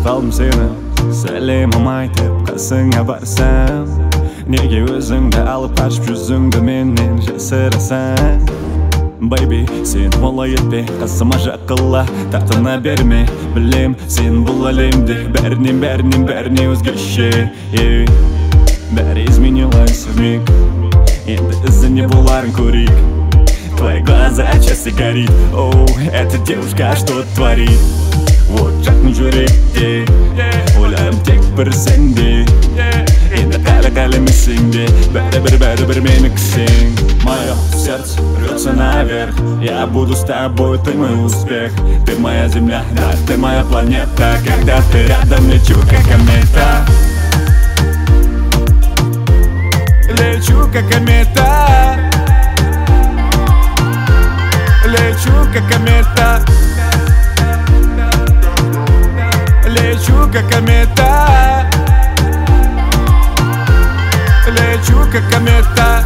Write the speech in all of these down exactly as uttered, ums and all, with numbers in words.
қалдым сені сәлемім айтып қасыңа барсам, неге өзіңді алып қашып жүзіңді менен жасырасың? Бэйби, сен олай етпе, қасыма жақыла, тартына берме. Білем, сен бұл әлемде бәрінен, бәрінен, бәріне өзгеше. Бәрі изменилось вмиг, енді ізіне боларын көрейік. Твои глаза часто горит, оу, эта девушка что творит? Вот жақын жүректе, ойларым тек бір сенде. Енді қара-қалемесің де, бәрі-бір, бәрі-бір меніксің. Мое сердце рвется наверх, я буду с тобой, ты мой успех. Ты моя земля, да, ты моя планета. Когда ты рядом, лечу как комета. Лечу как комета. Лечу как комета. Лечу как комета. Лечу как комета.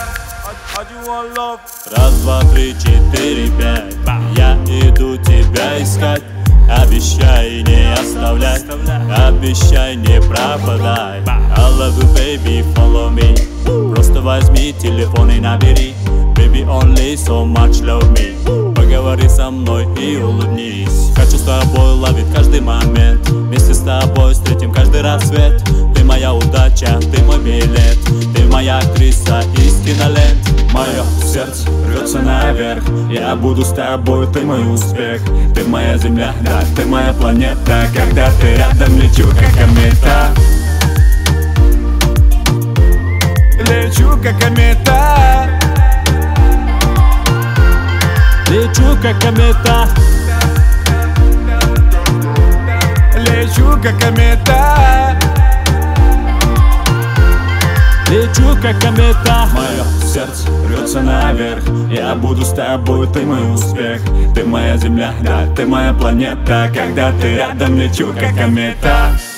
Раз, два, три, четыре, пять. Я иду тебя искать. Обещай не оставлять, обещай не пропадай. I love you, baby, follow me. Просто возьми телефон и набери. Baby, only so much love me. Поговори со мной и улыбнись. Хочу с тобой ловить каждый момент. Вместе с тобой встретим каждый рассвет. Ты моя удача, ты мой билет. Ты моя актриса из кинолент. Мое сердце рвется наверх, я буду с тобой, ты мой успех. Ты моя земля, да, ты моя планета. Когда ты рядом, лечу как комета. Лечу как комета. Лечу как комета. Лечу как комета. Лечу как комета. Мое сердце рвется наверх, я буду с тобой, ты мой успех. Ты моя земля, да, ты моя планета. Когда ты рядом, лечу как комета.